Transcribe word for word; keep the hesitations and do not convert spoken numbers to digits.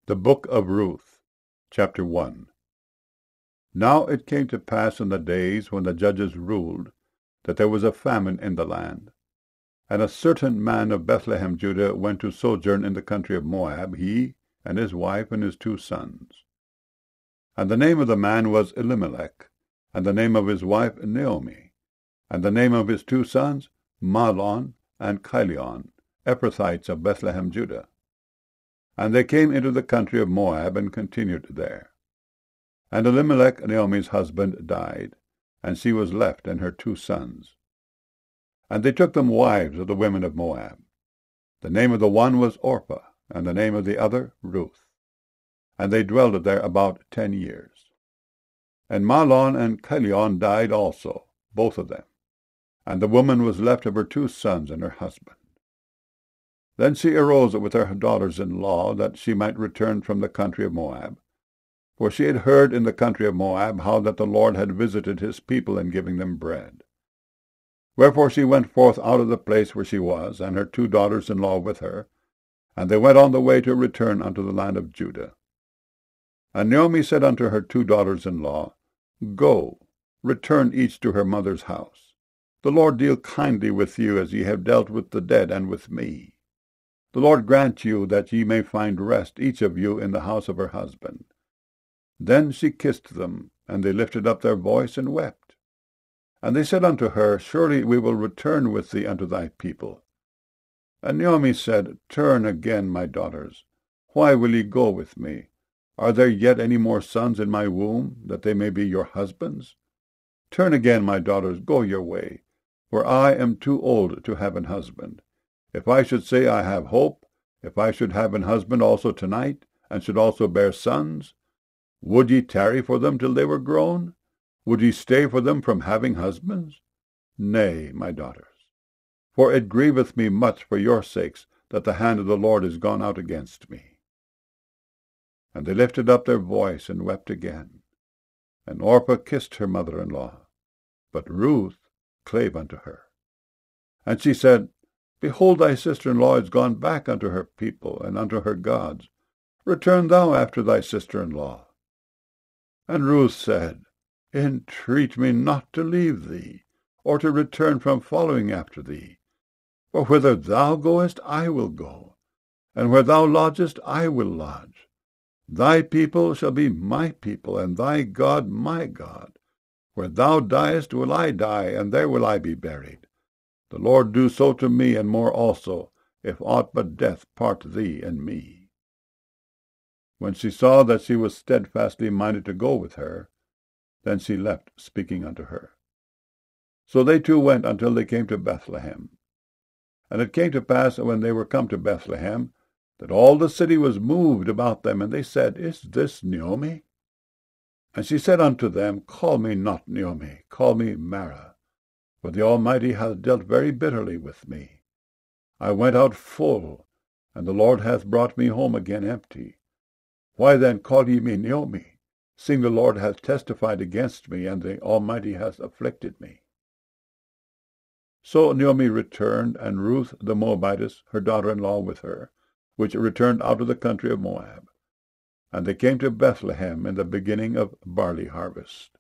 The Book of Ruth, Chapter one. Now it came to pass in the days when the judges ruled, that there was a famine in the land. And a certain man of Bethlehem, Judah, went to sojourn in the country of Moab, he, and his wife, and his two sons. And the name of the man was Elimelech, and the name of his wife Naomi, and the name of his two sons Mahlon and Chilion, Ephrathites of Bethlehem, Judah. And they came into the country of Moab, and continued there. And Elimelech, Naomi's husband, died, and she was left and her two sons. And they took them wives of the women of Moab. The name of the one was Orpah, and the name of the other Ruth. And they dwelled there about ten years. And Mahlon and Chilion died also, both of them. And the woman was left of her two sons and her husband. Then she arose with her daughters-in-law, that she might return from the country of Moab. For she had heard in the country of Moab how that the Lord had visited his people in giving them bread. Wherefore she went forth out of the place where she was, and her two daughters-in-law with her, and they went on the way to return unto the land of Judah. And Naomi said unto her two daughters-in-law, Go, return each to her mother's house. The Lord deal kindly with you, as ye have dealt with the dead and with me. The Lord grant you that ye may find rest, each of you, in the house of her husband. Then she kissed them, and they lifted up their voice and wept. And they said unto her, Surely we will return with thee unto thy people. And Naomi said, Turn again, my daughters. Why will ye go with me? Are there yet any more sons in my womb, that they may be your husbands? Turn again, my daughters, go your way, for I am too old to have an husband. If I should say I have hope, if I should have an husband also tonight, and should also bear sons, would ye tarry for them till they were grown? Would ye stay for them from having husbands? Nay, my daughters, for it grieveth me much for your sakes that the hand of the Lord is gone out against me. And they lifted up their voice and wept again. And Orpah kissed her mother-in-law, but Ruth clave unto her. And she said, Behold, thy sister-in-law is gone back unto her people and unto her gods. Return thou after thy sister-in-law. And Ruth said, Entreat me not to leave thee, or to return from following after thee. For whither thou goest, I will go, and where thou lodgest, I will lodge. Thy people shall be my people, and thy God my God. Where thou diest will I die, and there will I be buried. The Lord do so to me, and more also, if aught but death part thee and me. When she saw that she was steadfastly minded to go with her, then she left, speaking unto her. So they two went until they came to Bethlehem. And it came to pass, when they were come to Bethlehem, that all the city was moved about them, and they said, Is this Naomi? And she said unto them, Call me not Naomi, call me Mara, for the Almighty hath dealt very bitterly with me. I went out full, and the Lord hath brought me home again empty. Why then call ye me Naomi, seeing the Lord hath testified against me, and the Almighty hath afflicted me? So Naomi returned, and Ruth the Moabitess, her daughter-in-law, with her, which returned out of the country of Moab. And they came to Bethlehem in the beginning of barley harvest.